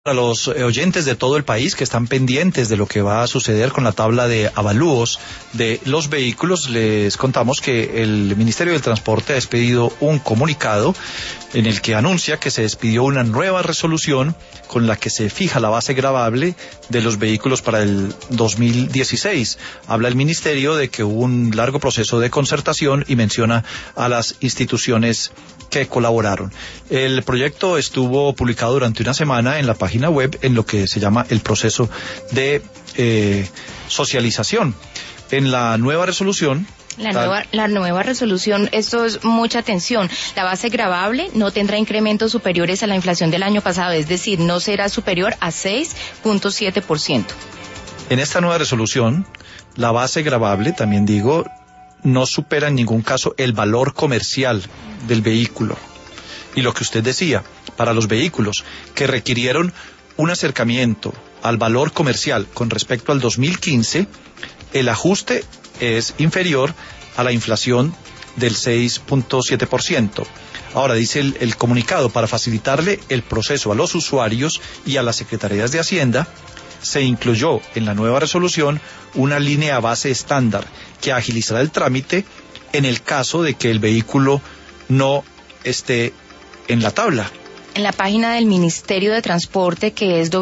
Para los oyentes de todo el país que están pendientes de lo que va a suceder con la tabla de avalúos de los vehículos, les contamos que el Ministerio del Transporte ha expedido un comunicado en el que anuncia que se despidió una nueva resolución con la que se fija la base gravable de los vehículos para el 2016. Habla el Ministerio de que hubo un largo proceso de concertación y menciona a las instituciones que colaboraron. El proyecto estuvo publicado durante una semana en la página web en lo que se llama el proceso de socialización. En la nueva resolución... La nueva resolución, esto es mucha atención. La base gravable no tendrá incrementos superiores a la inflación del año pasado, es decir, no será superior a 6.7%. En esta nueva resolución, la base gravable, también digo, no supera en ningún caso el valor comercial del vehículo. Y lo que usted decía, para los vehículos que requirieron un acercamiento al valor comercial con respecto al 2015, el ajuste es inferior a la inflación del 6.7%. Ahora, dice el comunicado, para facilitarle el proceso a los usuarios y a las secretarías de Hacienda, se incluyó en la nueva resolución una línea base estándar que agilizará el trámite en el caso de que el vehículo no esté en la tabla. En la página del Ministerio de Transporte, que es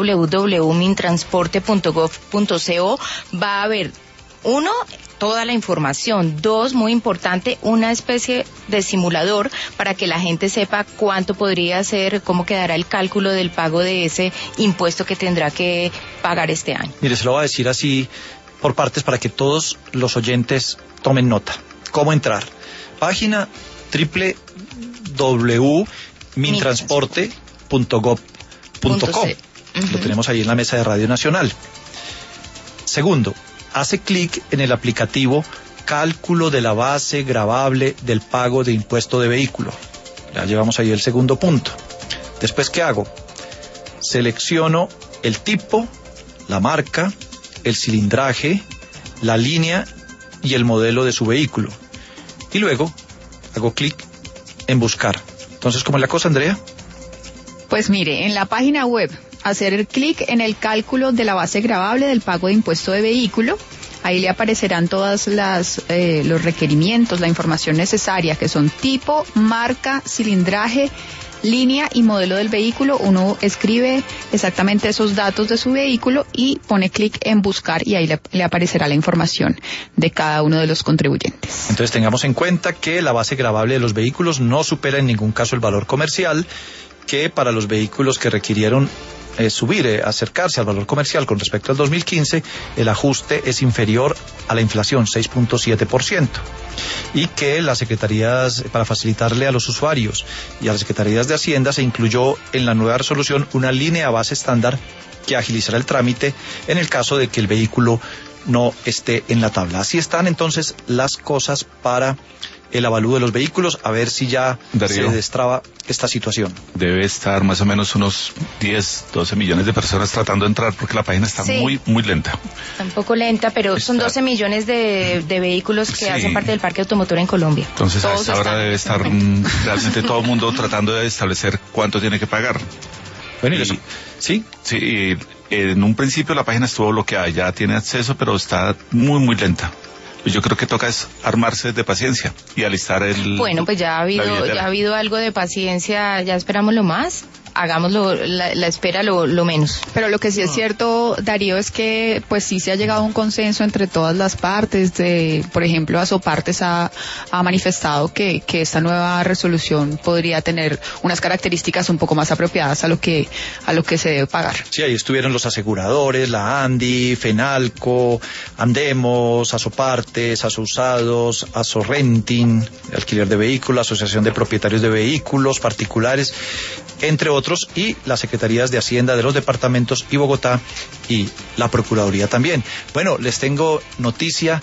www.mintransporte.gov.co, va a haber, uno, toda la información. Dos, muy importante, una especie de simulador para que la gente sepa cuánto podría ser, cómo quedará el cálculo del pago de ese impuesto que tendrá que pagar este año. Mire, se lo voy a decir así por partes para que todos los oyentes tomen nota. ¿Cómo entrar? Página www.mintransporte.gov.co. Lo tenemos ahí en la mesa de Radio Nacional. Segundo, hace clic en el aplicativo Cálculo de la base gravable del pago de impuesto de vehículo. Ya llevamos ahí el segundo punto. Después, ¿qué hago? Selecciono el tipo, la marca, el cilindraje, la línea y el modelo de su vehículo. Y luego hago clic en buscar. Entonces, ¿cómo es la cosa, Andrea? Pues mire, en la página web, hacer el clic en el cálculo de la base gravable del pago de impuesto de vehículo. Ahí le aparecerán todas los requerimientos, la información necesaria, que son tipo, marca, cilindraje, línea y modelo del vehículo. Uno escribe exactamente esos datos de su vehículo y pone clic en buscar y ahí le aparecerá la información de cada uno de los contribuyentes. Entonces tengamos en cuenta que la base gravable de los vehículos no supera en ningún caso el valor comercial, que para los vehículos que requirieron acercarse al valor comercial con respecto al 2015, el ajuste es inferior a la inflación, 6.7%. Y que las secretarías, para facilitarle a los usuarios y a las secretarías de Hacienda, se incluyó en la nueva resolución una línea base estándar que agilizará el trámite en el caso de que el vehículo no esté en la tabla. Así están entonces las cosas para el avalúo de los vehículos, a ver si ya Darío, se destraba esta situación. Debe estar más o menos unos 10, 12 millones de personas tratando de entrar porque la página está muy lenta. Está un poco lenta, pero son 12 millones de vehículos que hacen parte del parque automotor en Colombia. Entonces a esta hora debe estar realmente todo el mundo tratando de establecer cuánto tiene que pagar. Bueno, ¿y eso? ¿Sí? Sí, en un principio la página estuvo bloqueada, ya tiene acceso, pero está muy lenta. Yo creo que toca es armarse de paciencia y alistar el... Bueno, pues ya ha habido algo de paciencia, ya esperamos lo más, hagámoslo, la espera lo menos. Pero lo que sí es cierto, Darío, es que pues sí se ha llegado a un consenso entre todas las partes. Por ejemplo, Asopartes ha manifestado que esta nueva resolución podría tener unas características un poco más apropiadas a lo que se debe pagar. Sí, ahí estuvieron los aseguradores, la ANDI, FENALCO, Andemos, Asopartes, Asousados, Asorrenting, alquiler de vehículos, Asociación de Propietarios de Vehículos Particulares, entre otros, y las secretarías de Hacienda de los departamentos y Bogotá y la Procuraduría también. Bueno, les tengo noticia